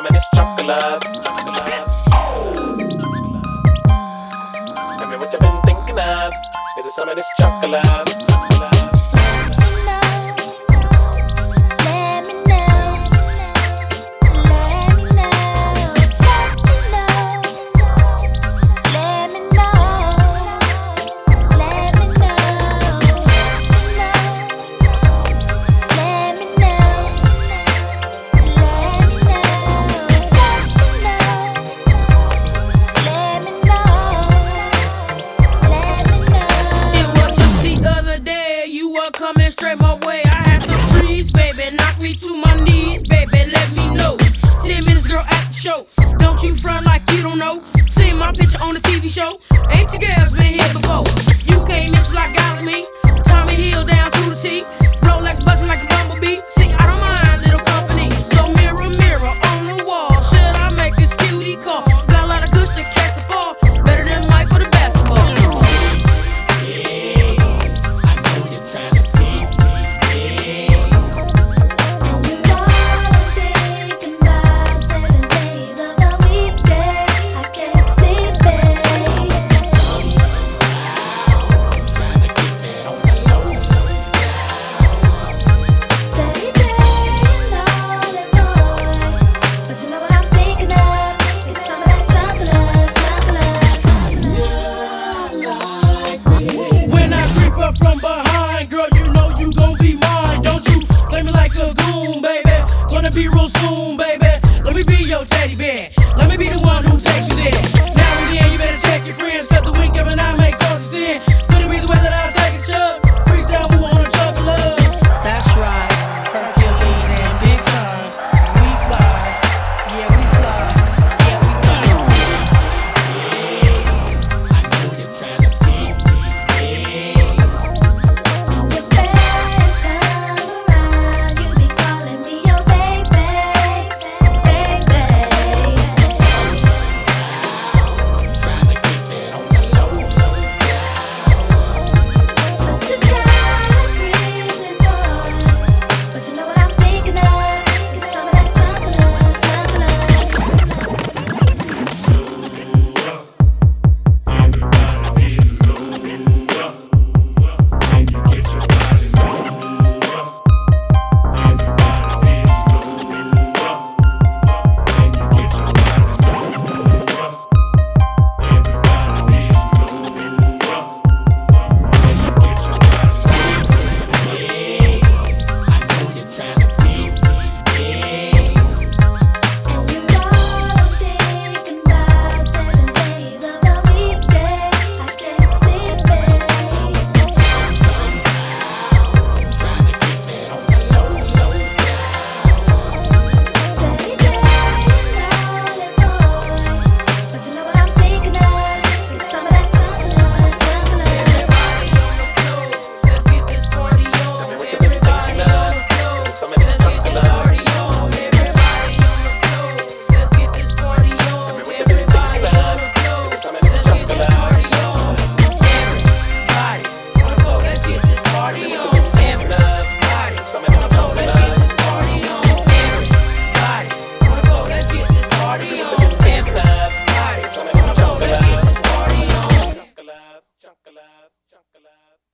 some of this chocolate. Tell me what you been thinking of. Is it some of this chocolate? Coming straight my way, I had to freeze, baby. Knock me to my knees, baby. Let me know. 10 minutes, girl, at the show. Don't you front like you don't know. See my picture on the TV show. Ain't your girls, man.